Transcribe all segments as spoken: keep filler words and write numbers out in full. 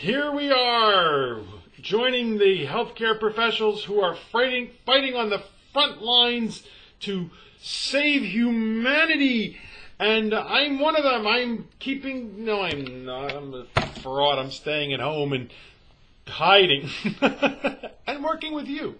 Here we are, joining the healthcare professionals who are fighting, fighting on the front lines to save humanity. And I'm one of them. I'm keeping, no, I'm not. I'm a fraud. I'm staying at home and hiding and working with you.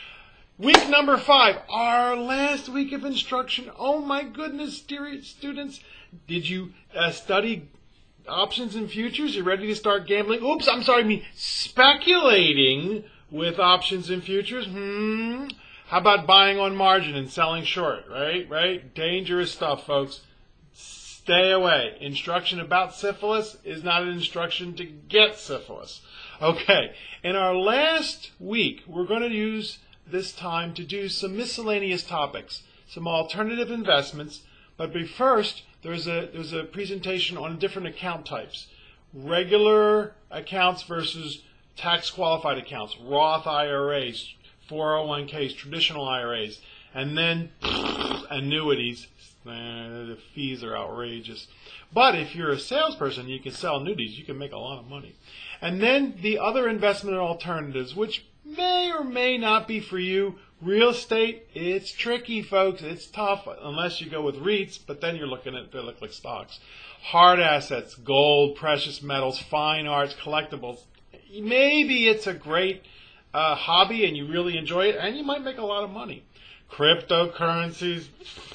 Week number five, our last week of instruction. Oh my goodness, dear students. Did you uh, study options and futures? You ready to start gambling? Oops, I'm sorry, I mean speculating with options and futures. Hmm. How about buying on margin and selling short? Right, right? Dangerous stuff, folks. Stay away. Instruction about syphilis is not an instruction to get syphilis. Okay, in our last week, we're going to use this time to do some miscellaneous topics, some alternative investments. But be first, there's a there's a presentation on different account types: regular accounts versus tax qualified accounts, Roth I R As, four oh one Ks, traditional I R As, and then annuities. The fees are outrageous. But if you're a salesperson, you can sell annuities. You can make a lot of money. And then the other investment alternatives, which may or may not be for you. Real estate, it's tricky, folks. It's tough unless you go with REITs, but then you're looking at, they look like stocks. Hard assets, gold, precious metals, fine arts, collectibles. Maybe it's a great uh, hobby and you really enjoy it, and you might make a lot of money. Cryptocurrencies,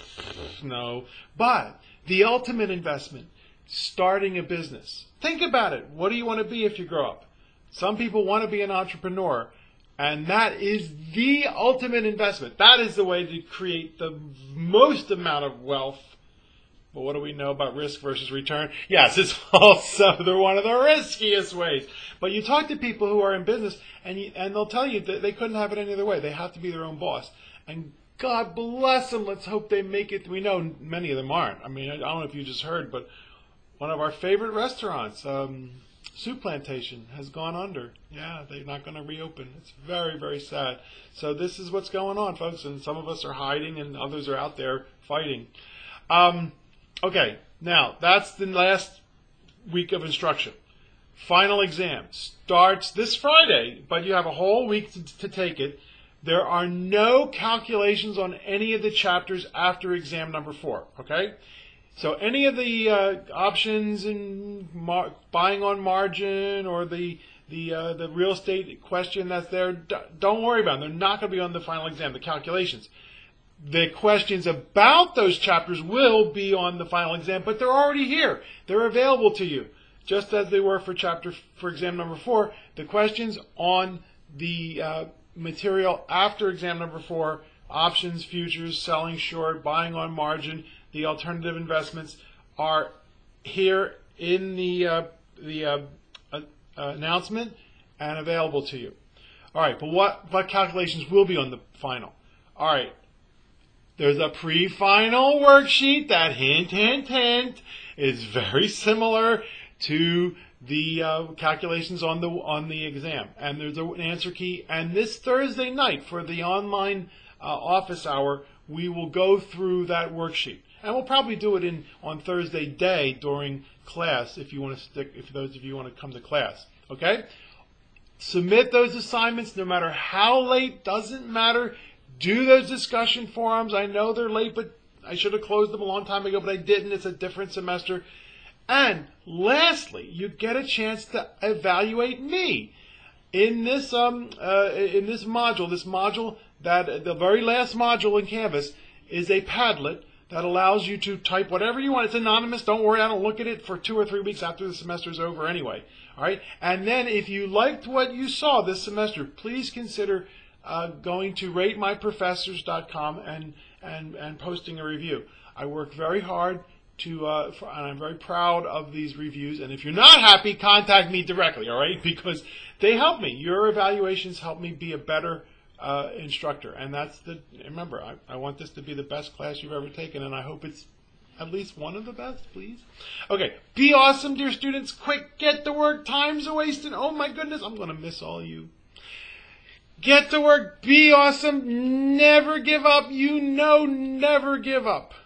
no. But the ultimate investment, starting a business. Think about it. What do you want to be if you grow up? Some people want to be an entrepreneur, and that is the ultimate investment. That is the way to create the most amount of wealth. But what do we know about risk versus return? Yes, it's also they're one of the riskiest ways. But you talk to people who are in business, and you, and they'll tell you that they couldn't have it any other way. They have to be their own boss. And God bless them. Let's hope they make it. We know many of them aren't. I mean, I don't know if you just heard, but one of our favorite restaurants, um, Soup Plantation, has gone under. Yeah, they're not going to reopen. It's very, very sad. So this is what's going on, folks, and some of us are hiding and others are out there fighting. Um, okay, now that's the last week of instruction. Final exam starts this Friday, but you have a whole week to, to take it. There are no calculations on any of the chapters after exam number four, okay? So any of the uh, options and mar- buying on margin or the the uh, the real estate question that's there, d- don't worry about them. They're not going to be on the final exam, the calculations. The questions about those chapters will be on the final exam, but they're already here. They're available to you, just as they were for chapter for exam number four. The questions on the uh, material after exam number four, options, futures, selling short, buying on margin, the alternative investments are here in the uh, the uh, uh, announcement and available to you. All right, but what, what calculations will be on the final? All right, there's a pre-final worksheet that, hint, hint, hint, is very similar to the uh, calculations on the on the exam, and there's an answer key. And this Thursday night for the online uh, office hour, we will go through that worksheet, and we'll probably do it in on Thursday day during class if you want to stick. If those of you want to come to class, okay. Submit those assignments, no matter how late. Doesn't matter. Do those discussion forums. I know they're late, but I should have closed them a long time ago, but I didn't. It's a different semester. And lastly, you get a chance to evaluate me in this um uh, in this module. This module that the very last module in Canvas is a Padlet that allows you to type whatever you want. It's anonymous. Don't worry, I don't look at it for two or three weeks after the semester is over anyway. All right. And then if you liked what you saw this semester, please consider uh, going to rate my professors dot com and and and posting a review. I work very hard. To, uh, for, and I'm very proud of these reviews. And if you're not happy, contact me directly, all right? Because they help me. Your evaluations help me be a better uh, instructor. And that's the, remember, I, I want this to be the best class you've ever taken, and I hope it's at least one of the best, please. Okay, be awesome, dear students. Quick, get to work. Time's a wasting. Oh, my goodness, I'm going to miss all of you. Get to work. Be awesome. Never give up. You know, never give up.